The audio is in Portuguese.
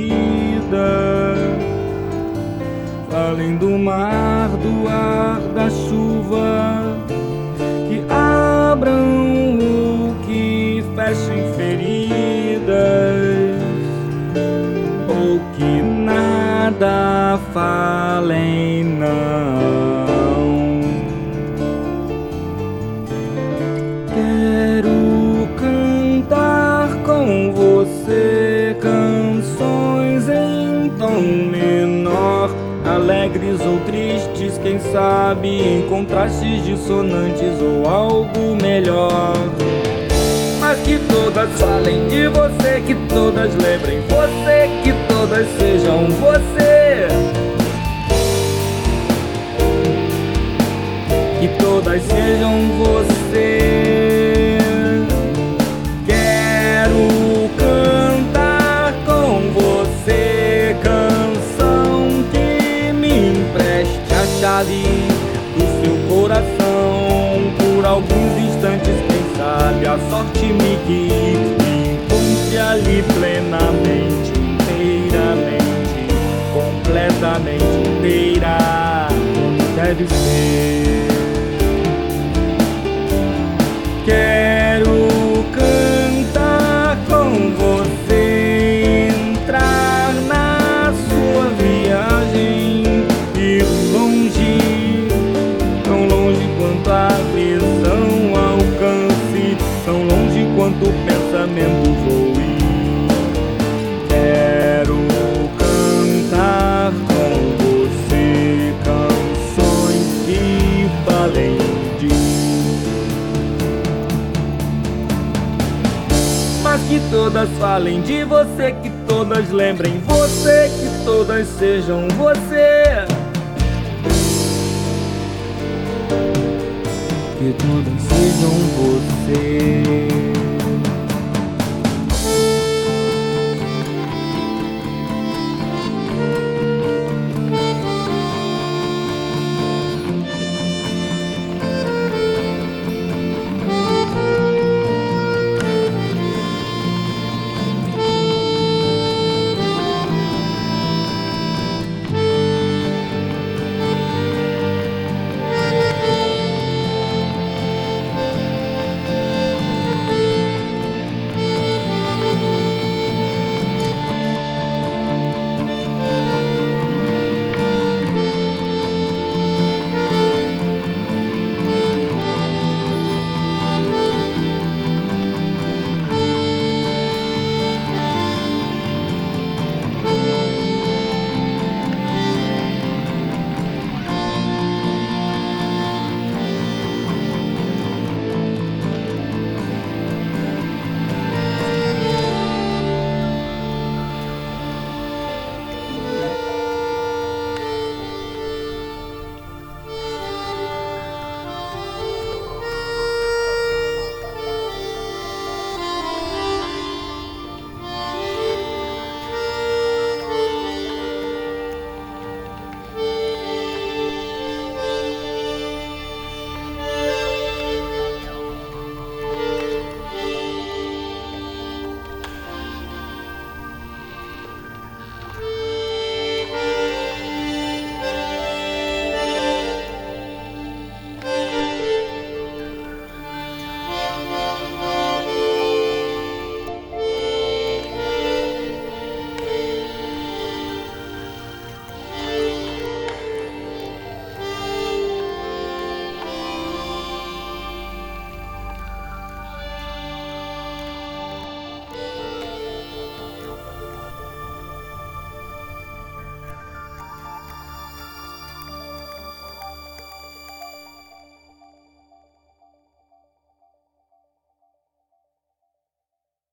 Falem do mar, do ar, da chuva, que abram o que fechem feridas, ou que nada falem, não. Quero cantar com você canções em tom menor, alegres ou tristes, quem sabe em contrastes dissonantes ou algo melhor. Mas que todas falem de você, que todas lembrem você, que todas sejam você, que todas sejam você. Quero cantar com você canção que me empreste a chave do seu coração por alguns instantes, quem sabe a sorte me guie, me encontre ali plenamente, inteiramente, completamente inteira, como deve ser. Quero cantar com você, entrar na sua viagem, ir longe, tão longe quanto a visão alcance, tão longe quanto o pensamento voe. Quero cantar com você canções que falem de mim, mas que todas falem de você, que todas lembrem você, que todas sejam você, que todas sejam você.